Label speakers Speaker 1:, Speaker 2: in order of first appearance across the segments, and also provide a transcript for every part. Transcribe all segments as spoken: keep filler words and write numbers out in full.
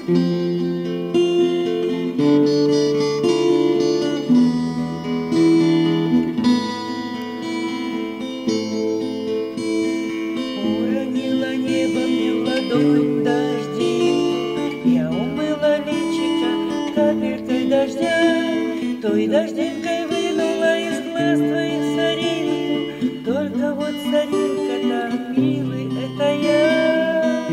Speaker 1: Уронила небо мне в ладонь дождинку, я умыла личико капелькой дождя, той дождинкой вынула из глаз твоих соринку, только вот соринка-то, милый, это я.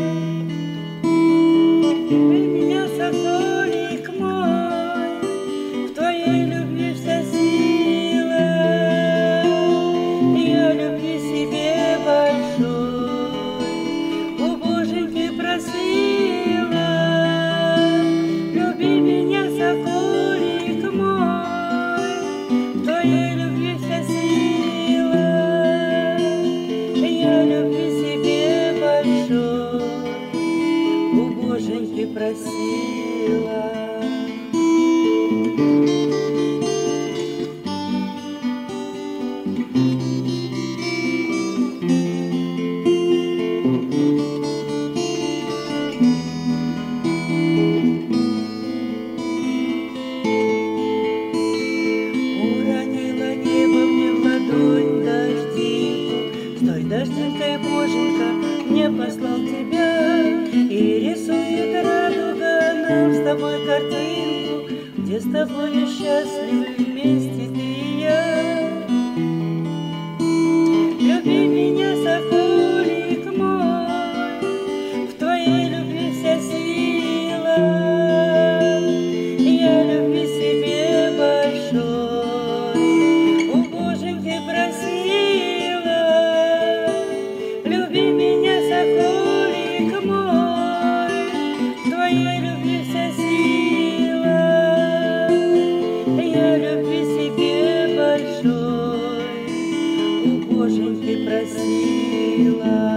Speaker 1: Теперь меня, соколик мой, в твоей любви вся сила, я любви себе большой у Боженьки просила. Люби меня, соколик мой, в твоей любви вся сила, я любви себе большой у Боженьки просила. Уронила небо мне в ладонь дождинку, с той дождинкой Боженька мне послал тебя, и рисует радуга нам с тобой картинку, где с тобою счастливы вместе ты и я. Люби меня, соколик мой, в твоей любви вся сила, я любви себе большой у Боженьки просила. Люби меня, соколик мой, в твоей любви вся сила, я любви себе большой у Боженьки просила.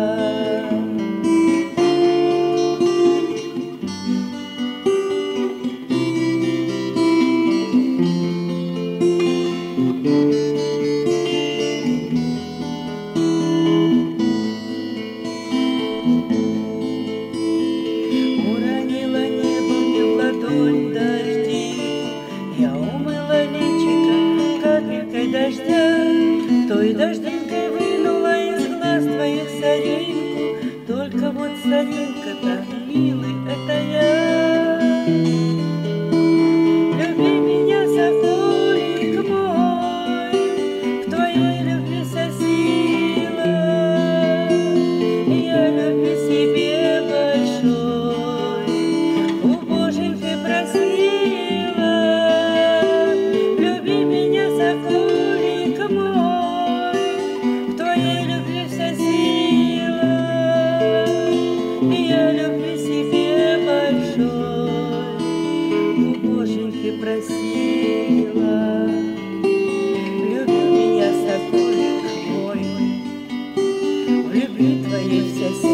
Speaker 1: Уронила небо мне в ладонь дождинку, я умыла личико капелькой дождя, той дождинкой вынула из глаз твоих соринку, только вот соринка-то, милый, это я. Люби меня, соколик мой, в твоей любви вся сила, я любви себе большой у Боженьки просила. Люби меня, соколик мой, в твоей любви вся сила, я любви себе большой у Боженьки просила. Люби меня, соколик мой, в любви твоей вся сила.